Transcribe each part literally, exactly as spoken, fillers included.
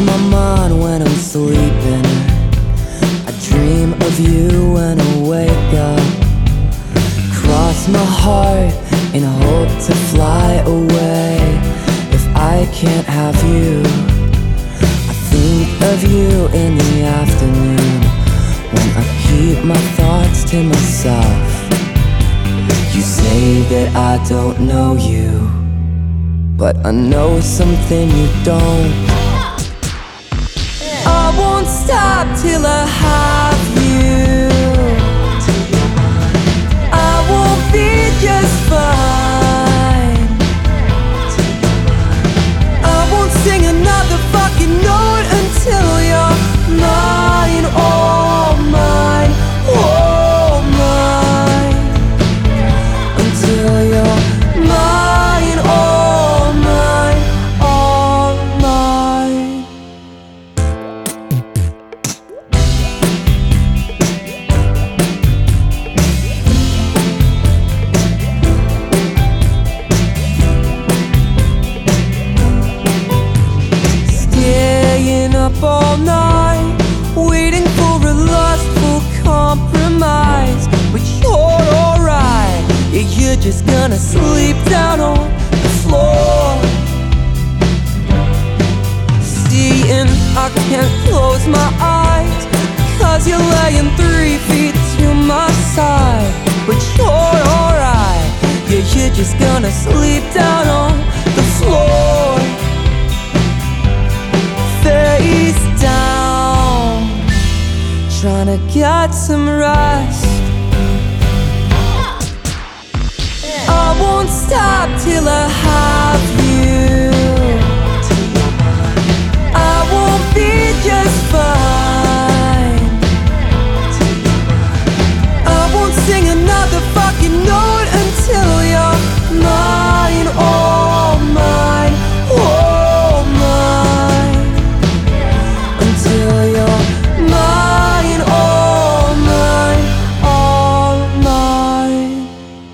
my mind when I'm sleeping. I dream of you when I wake up. Cross my heart and hope to fly away. If I can't have you, I think of you in the afternoon, when I keep my thoughts to myself. You say that I don't know you, but I know something you don't. I won't stop till I have you. I won't be just fine. I won't sing another fucking note until you're mine, oh mine, oh mine. Until you're mine, oh mine, oh mine. Staying up all night, waiting for a lustful compromise. But you're alright, yeah, you're just gonna sleep down on the floor. Seeing I can't close my eyes, cause you're laying three feet to my side. But you're alright, yeah, you're just gonna sleep down on the floor. Face down, trying to get some rest. I won't stop till I have you. I won't be just fine. I won't sing another fucking note until you're mine, oh mine, oh mine. Until you're mine, oh mine, oh mine.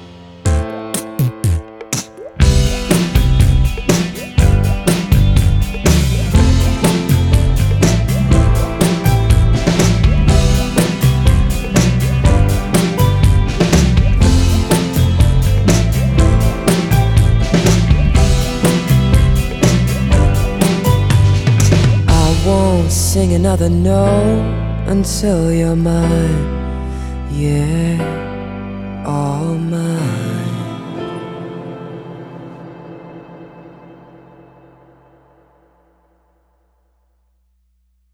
I won't sing another note until you're mine, yeah, all mine.